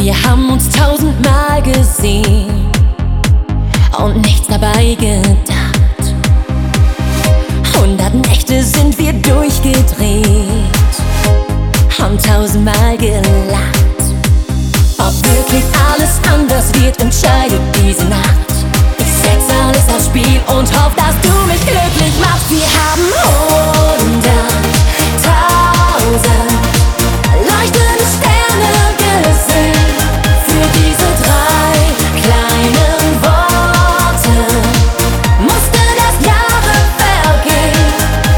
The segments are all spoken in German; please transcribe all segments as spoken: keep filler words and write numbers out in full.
Wir haben uns tausendmal gesehen und nichts dabei gedacht. Hundert Nächte sind wir durchgedreht, haben tausendmal gelacht. Ob wirklich alles anders wird, entscheidet diese Nacht. Ich setz alles aufs Spiel und hoff, dass du mich glücklich machst. Wir haben hunderttausend leuchtende Sterne gesehen. Für diese drei kleinen Worte musste das Jahre vergehen.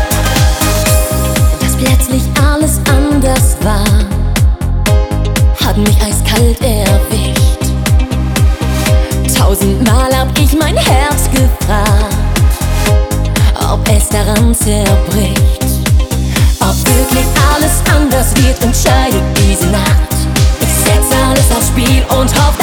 Dass plötzlich alles anders war, hat mich eiskalt erwischt. Tausendmal hab ich mein Herz gefragt, ob es daran zerbricht. Ob wirklich alles anders wird, entscheidet diese Nacht. Ich setz alles aufs Spiel und hoff,